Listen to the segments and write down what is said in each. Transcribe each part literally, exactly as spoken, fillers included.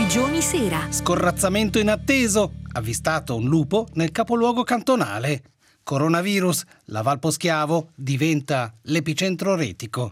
Grigioni Sera. Scorrazzamento inatteso. Avvistato un lupo nel capoluogo cantonale. Coronavirus. La Val Poschiavo diventa l'epicentro retico.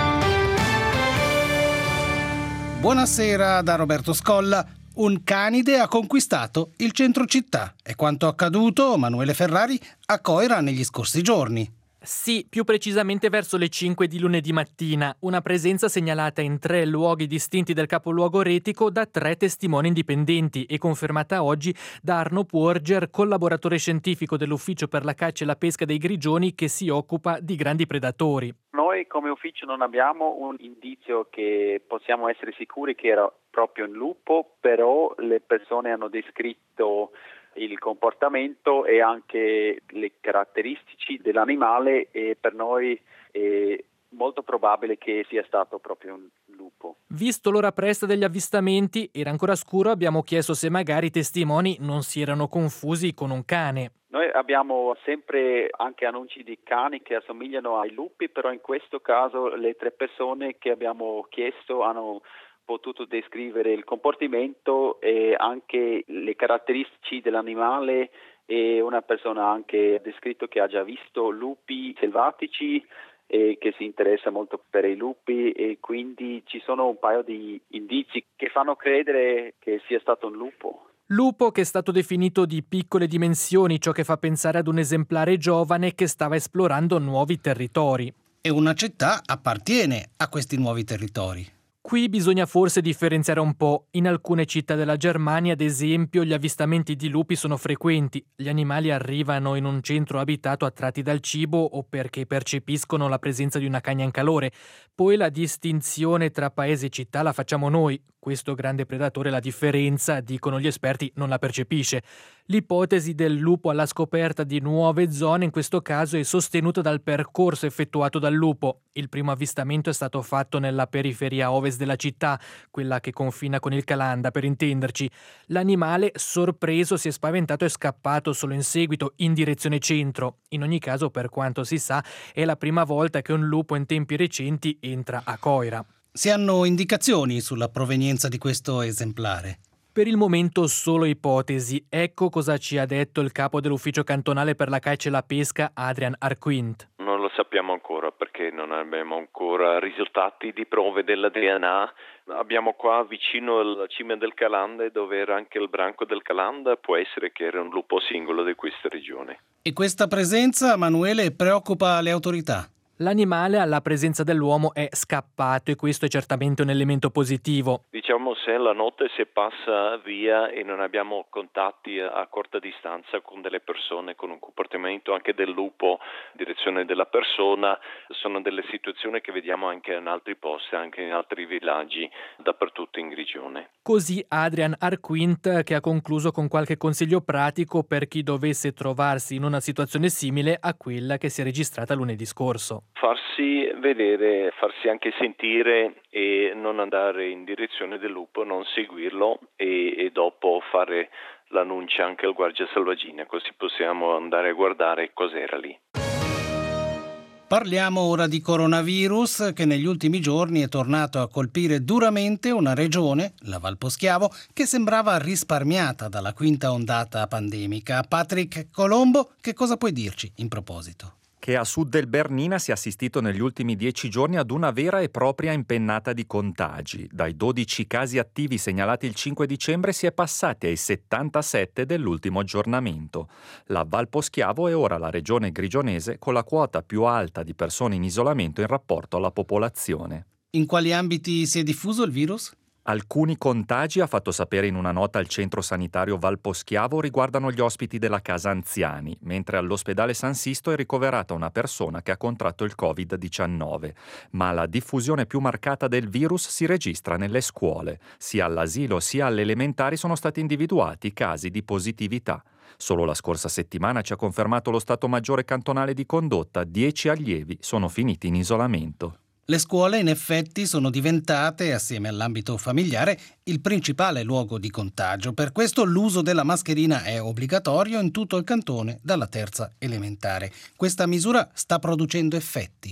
Buonasera da Roberto Scolla. Un canide ha conquistato il centro città. È quanto accaduto, Manuele Ferrari, a Coira negli scorsi giorni. Sì, più precisamente verso le cinque di lunedì mattina, una presenza segnalata in tre luoghi distinti del capoluogo retico da tre testimoni indipendenti e confermata oggi da Arno Puorger, collaboratore scientifico dell'Ufficio per la caccia e la pesca dei Grigioni che si occupa di grandi predatori. Noi come ufficio non abbiamo un indizio che possiamo essere sicuri che era proprio un lupo, però le persone hanno descritto il comportamento e anche le caratteristiche dell'animale e per noi è molto probabile che sia stato proprio un lupo. Visto l'ora presta degli avvistamenti, era ancora scuro, abbiamo chiesto se magari i testimoni non si erano confusi con un cane. Noi abbiamo sempre anche annunci di cani che assomigliano ai lupi, però in questo caso le tre persone che abbiamo chiesto hanno potuto descrivere il comportamento e anche le caratteristiche dell'animale e una persona anche ha descritto che ha già visto lupi selvatici e che si interessa molto per i lupi e quindi ci sono un paio di indizi che fanno credere che sia stato un lupo. Lupo che è stato definito di piccole dimensioni, ciò che fa pensare ad un esemplare giovane che stava esplorando nuovi territori. E una città appartiene a questi nuovi territori. Qui bisogna forse differenziare un po'. In alcune città della Germania, ad esempio, gli avvistamenti di lupi sono frequenti. Gli animali arrivano in un centro abitato attratti dal cibo o perché percepiscono la presenza di una cagna in calore. Poi la distinzione tra paese e città la facciamo noi. Questo grande predatore la differenza, dicono gli esperti, non la percepisce. L'ipotesi del lupo alla scoperta di nuove zone in questo caso è sostenuta dal percorso effettuato dal lupo. Il primo avvistamento è stato fatto nella periferia ovest della città, quella che confina con il Calanda per intenderci. L'animale, sorpreso, si è spaventato e scappato solo in seguito in direzione centro. In ogni caso, per quanto si sa, è la prima volta che un lupo in tempi recenti entra a Coira. Si hanno indicazioni sulla provenienza di questo esemplare? Per il momento solo ipotesi. Ecco cosa ci ha detto il capo dell'ufficio cantonale per la caccia e la pesca, Adrian Arquint. Non lo sappiamo ancora perché non abbiamo ancora risultati di prove della D N A. Abbiamo qua vicino alla cima del Calanda dove era anche il branco del Calanda, può essere che era un lupo singolo di questa regione. E questa presenza, Manuele, preoccupa le autorità? L'animale alla presenza dell'uomo è scappato e questo è certamente un elemento positivo. Diciamo se la notte si passa via e non abbiamo contatti a corta distanza con delle persone con un comportamento anche del lupo in direzione della persona, sono delle situazioni che vediamo anche in altri posti, anche in altri villaggi dappertutto in Grigione. Così Adrian Arquint che ha concluso con qualche consiglio pratico per chi dovesse trovarsi in una situazione simile a quella che si è registrata lunedì scorso. Farsi vedere, farsi anche sentire e non andare in direzione del lupo, non seguirlo e, e dopo fare l'annuncio anche al guardia selvaggina, così possiamo andare a guardare cos'era lì. Parliamo ora di coronavirus che negli ultimi giorni è tornato a colpire duramente una regione, la Val Poschiavo, che sembrava risparmiata dalla quinta ondata pandemica. Patrick Colombo, che cosa puoi dirci in proposito? Che a sud del Bernina si è assistito negli ultimi dieci giorni ad una vera e propria impennata di contagi. Dai dodici casi attivi segnalati il cinque dicembre si è passati ai settantasette dell'ultimo aggiornamento. La Val Poschiavo è ora la regione grigionese con la quota più alta di persone in isolamento in rapporto alla popolazione. In quali ambiti si è diffuso il virus? Alcuni contagi, ha fatto sapere in una nota il centro sanitario Val Poschiavo, riguardano gli ospiti della casa anziani, mentre all'ospedale San Sisto è ricoverata una persona che ha contratto il covid diciannove. Ma la diffusione più marcata del virus si registra nelle scuole. Sia all'asilo sia alle elementari sono stati individuati casi di positività. Solo la scorsa settimana ci ha confermato lo Stato Maggiore Cantonale di Condotta, dieci allievi sono finiti in isolamento. Le scuole in effetti sono diventate, assieme all'ambito familiare, il principale luogo di contagio. Per questo l'uso della mascherina è obbligatorio in tutto il cantone dalla terza elementare. Questa misura sta producendo effetti.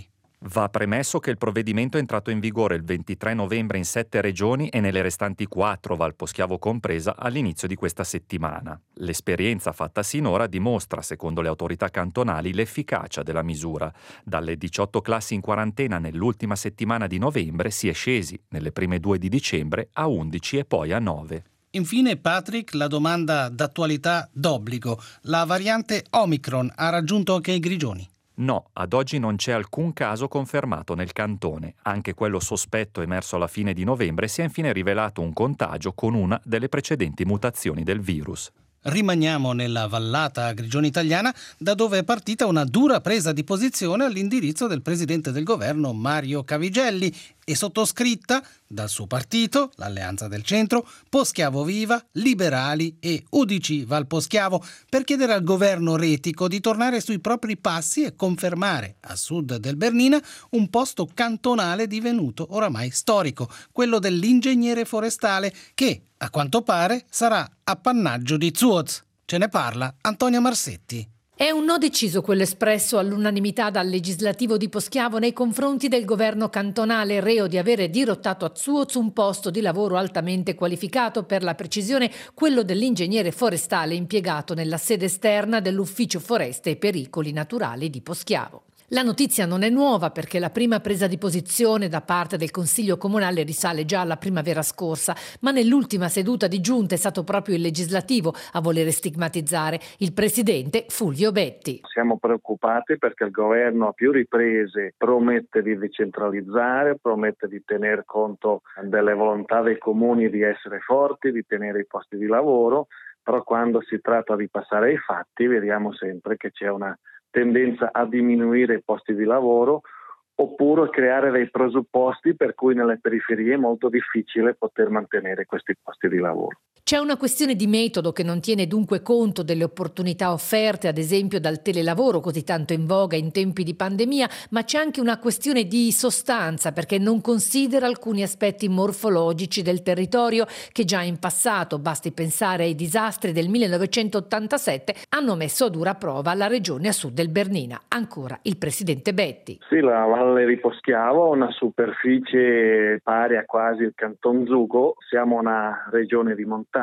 Va premesso che il provvedimento è entrato in vigore il ventitré novembre in sette regioni e nelle restanti quattro, Valposchiavo compresa, all'inizio di questa settimana. L'esperienza fatta sinora dimostra, secondo le autorità cantonali, l'efficacia della misura. Dalle diciotto classi in quarantena nell'ultima settimana di novembre si è scesi, nelle prime due di dicembre, a undici e poi a nove. Infine, Patrick, la domanda d'attualità d'obbligo. La variante Omicron ha raggiunto anche i Grigioni? No, ad oggi non c'è alcun caso confermato nel cantone. Anche quello sospetto emerso alla fine di novembre si è infine rivelato un contagio con una delle precedenti mutazioni del virus. Rimaniamo nella vallata grigione italiana, da dove è partita una dura presa di posizione all'indirizzo del presidente del governo Mario Cavigelli e sottoscritta dal suo partito, l'Alleanza del Centro, Poschiavo Viva, Liberali e U D C Valposchiavo, per chiedere al governo retico di tornare sui propri passi e confermare a sud del Bernina un posto cantonale divenuto oramai storico, quello dell'ingegnere forestale che, a quanto pare, sarà appannaggio di Zuoz. Ce ne parla Antonia Marsetti. È un no deciso quello espresso all'unanimità dal legislativo di Poschiavo nei confronti del governo cantonale, reo di avere dirottato a Zuoz un posto di lavoro altamente qualificato, per la precisione quello dell'ingegnere forestale impiegato nella sede esterna dell'Ufficio Foreste e Pericoli Naturali di Poschiavo. La notizia non è nuova perché la prima presa di posizione da parte del Consiglio Comunale risale già alla primavera scorsa, ma nell'ultima seduta di giunta è stato proprio il legislativo a volere stigmatizzare, il presidente Fulvio Betti. Siamo preoccupati perché il governo a più riprese promette di decentralizzare, promette di tener conto delle volontà dei comuni di essere forti, di tenere i posti di lavoro, però quando si tratta di passare ai fatti vediamo sempre che c'è una tendenza a diminuire i posti di lavoro oppure creare dei presupposti per cui nelle periferie è molto difficile poter mantenere questi posti di lavoro. C'è una questione di metodo che non tiene dunque conto delle opportunità offerte, ad esempio dal telelavoro così tanto in voga in tempi di pandemia, ma c'è anche una questione di sostanza perché non considera alcuni aspetti morfologici del territorio che già in passato, basti pensare ai disastri del millenovecentottantasette, hanno messo a dura prova la regione a sud del Bernina. Ancora il presidente Betti. Sì, la Valle di Poschiavo ha una superficie pari a quasi il Canton Zugo, siamo una regione di montagna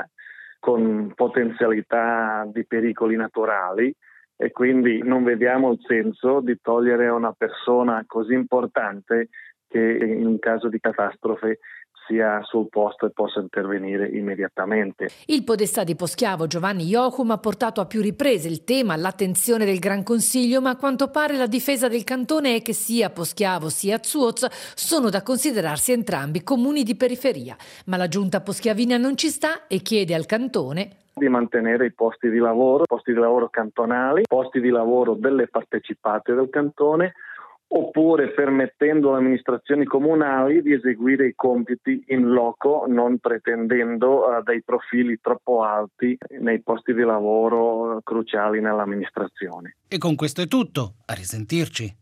con potenzialità di pericoli naturali e quindi non vediamo il senso di togliere a una persona così importante che in caso di catastrofe sia sul posto e possa intervenire immediatamente. Il podestà di Poschiavo Giovanni Jochum ha portato a più riprese il tema all'attenzione del Gran Consiglio, ma a quanto pare la difesa del cantone è che sia Poschiavo sia Zuoz sono da considerarsi entrambi comuni di periferia. Ma la giunta poschiavina non ci sta e chiede al cantone di mantenere i posti di lavoro, posti di lavoro cantonali, posti di lavoro delle partecipate del cantone, oppure permettendo alle amministrazioni comunali di eseguire i compiti in loco, non pretendendo uh, dei profili troppo alti nei posti di lavoro cruciali nell'amministrazione. E con questo è tutto. A risentirci.